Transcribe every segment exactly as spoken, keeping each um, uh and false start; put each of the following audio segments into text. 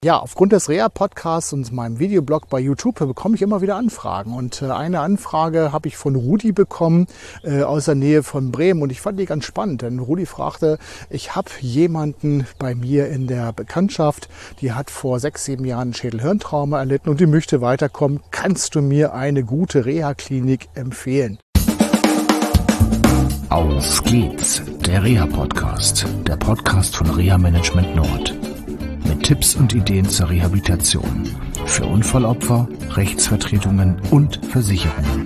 Ja, aufgrund des Reha-Podcasts und meinem Videoblog bei YouTube bekomme ich immer wieder Anfragen. Und äh, eine Anfrage habe ich von Rudi bekommen äh, aus der Nähe von Bremen. Und ich fand die ganz spannend, denn Rudi fragte, ich habe jemanden bei mir in der Bekanntschaft, die hat vor sechs, sieben Jahren Schädel-Hirntrauma erlitten und die möchte weiterkommen. Kannst du mir eine gute Reha-Klinik empfehlen? Auf geht's, der Reha-Podcast, der Podcast von Reha Management Nord. Mit Tipps und Ideen zur Rehabilitation für Unfallopfer, Rechtsvertretungen und Versicherungen.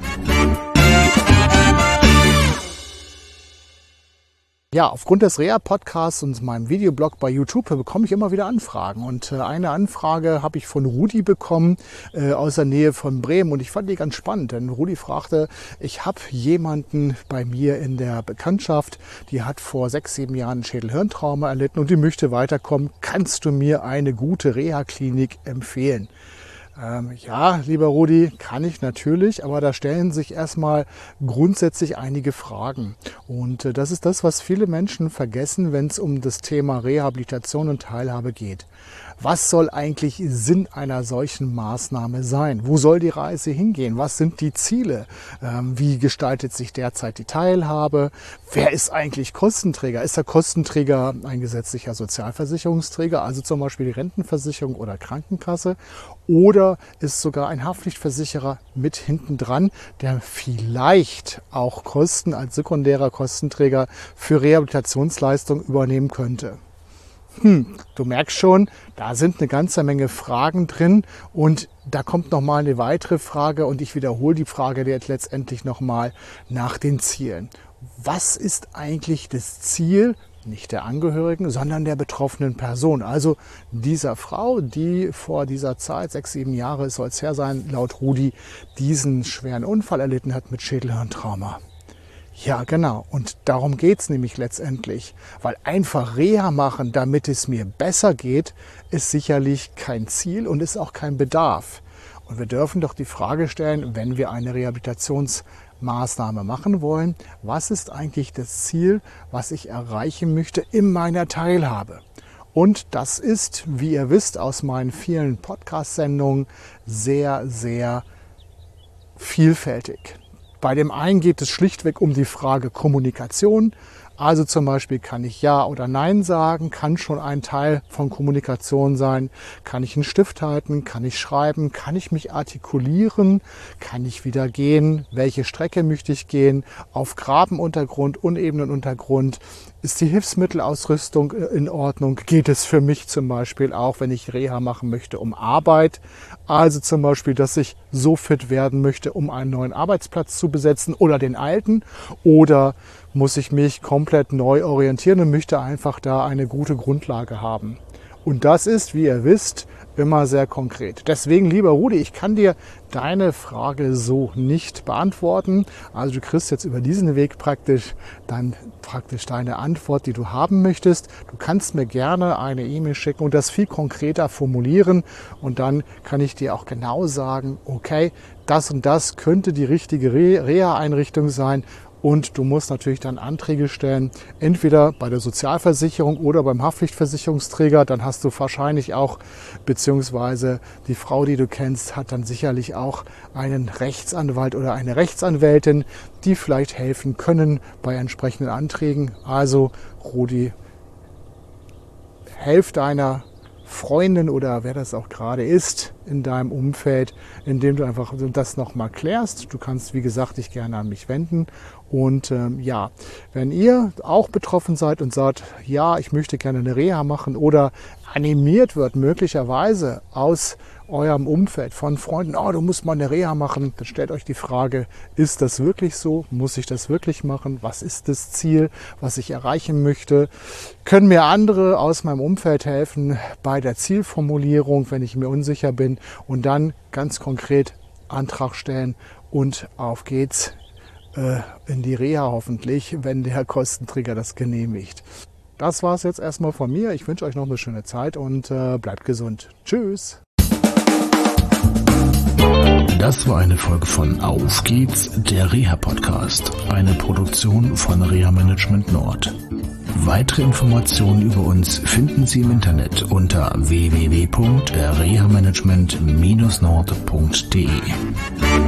Ja, aufgrund des Reha-Podcasts und meinem Videoblog bei YouTube bekomme ich immer wieder Anfragen. Und äh, eine Anfrage habe ich von Rudi bekommen äh, aus der Nähe von Bremen. Und ich fand die ganz spannend, denn Rudi fragte, ich habe jemanden bei mir in der Bekanntschaft, die hat vor sechs, sieben Jahren Schädel-Hirntrauma erlitten und die möchte weiterkommen. Kannst du mir eine gute Reha-Klinik empfehlen? Ähm, ja, lieber Rudi, kann ich natürlich, aber da stellen sich erstmal grundsätzlich einige Fragen. Und äh, das ist das, was viele Menschen vergessen, wenn es um das Thema Rehabilitation und Teilhabe geht. Was soll eigentlich Sinn einer solchen Maßnahme sein? Wo soll die Reise hingehen? Was sind die Ziele? Ähm, wie gestaltet sich derzeit die Teilhabe? Wer ist eigentlich Kostenträger? Ist der Kostenträger ein gesetzlicher Sozialversicherungsträger, also zum Beispiel die Rentenversicherung oder Krankenkasse? Oder ist sogar ein Haftpflichtversicherer mit hinten dran, der vielleicht auch Kosten als sekundärer Kostenträger für Rehabilitationsleistungen übernehmen könnte? Hm, du merkst schon, da sind eine ganze Menge Fragen drin und da kommt nochmal eine weitere Frage und ich wiederhole die Frage jetzt letztendlich nochmal nach den Zielen. Was ist eigentlich das Ziel, nicht der Angehörigen, sondern der betroffenen Person? Also dieser Frau, die vor dieser Zeit, sechs, sieben Jahre soll es her sein, laut Rudi, diesen schweren Unfall erlitten hat mit Schädel-Hirntrauma. Ja, genau. Und darum geht's nämlich letztendlich. Weil einfach Reha machen, damit es mir besser geht, ist sicherlich kein Ziel und ist auch kein Bedarf. Und wir dürfen doch die Frage stellen, wenn wir eine Rehabilitationsmaßnahme machen wollen, was ist eigentlich das Ziel, was ich erreichen möchte in meiner Teilhabe? Und das ist, wie ihr wisst, aus meinen vielen Podcast-Sendungen sehr, sehr vielfältig. Bei dem einen geht es schlichtweg um die Frage Kommunikation. Also zum Beispiel, kann ich Ja oder Nein sagen, kann schon ein Teil von Kommunikation sein. Kann ich einen Stift halten, kann ich schreiben, kann ich mich artikulieren, kann ich wieder gehen, welche Strecke möchte ich gehen, auf Grabenuntergrund, unebenen Untergrund. Ist die Hilfsmittelausrüstung in Ordnung? Geht es für mich zum Beispiel auch, wenn ich Reha machen möchte, um Arbeit? Also zum Beispiel, dass ich so fit werden möchte, um einen neuen Arbeitsplatz zu besetzen oder den alten? Oder muss ich mich komplett neu orientieren und möchte einfach da eine gute Grundlage haben? Und das ist, wie ihr wisst, immer sehr konkret. Deswegen, lieber Rudi, ich kann dir deine Frage so nicht beantworten. Also du kriegst jetzt über diesen Weg praktisch dann praktisch deine Antwort, die du haben möchtest. Du kannst mir gerne eine E-Mail schicken und das viel konkreter formulieren. Und dann kann ich dir auch genau sagen, okay, das und das könnte die richtige Reha-Einrichtung sein. Und du musst natürlich dann Anträge stellen, entweder bei der Sozialversicherung oder beim Haftpflichtversicherungsträger. Dann hast du wahrscheinlich auch, beziehungsweise die Frau, die du kennst, hat dann sicherlich auch einen Rechtsanwalt oder eine Rechtsanwältin, die vielleicht helfen können bei entsprechenden Anträgen. Also Rudi, helf deiner Freundin oder wer das auch gerade ist in deinem Umfeld, indem du einfach das nochmal klärst. Du kannst, wie gesagt, dich gerne an mich wenden. Und ähm, ja, wenn ihr auch betroffen seid und sagt, ja, ich möchte gerne eine Reha machen oder animiert wird möglicherweise aus eurem Umfeld von Freunden, oh, du musst mal eine Reha machen, dann stellt euch die Frage, ist das wirklich so? Muss ich das wirklich machen? Was ist das Ziel, was ich erreichen möchte? Können mir andere aus meinem Umfeld helfen bei der Zielformulierung, wenn ich mir unsicher bin? Und dann ganz konkret Antrag stellen und auf geht's äh, in die Reha hoffentlich, wenn der Kostenträger das genehmigt. Das war's jetzt erstmal von mir. Ich wünsche euch noch eine schöne Zeit und äh, bleibt gesund. Tschüss! Das war eine Folge von Auf geht's, der Reha-Podcast, eine Produktion von Reha Management Nord. Weitere Informationen über uns finden Sie im Internet unter w w w punkt reha management Bindestrich nord punkt d e.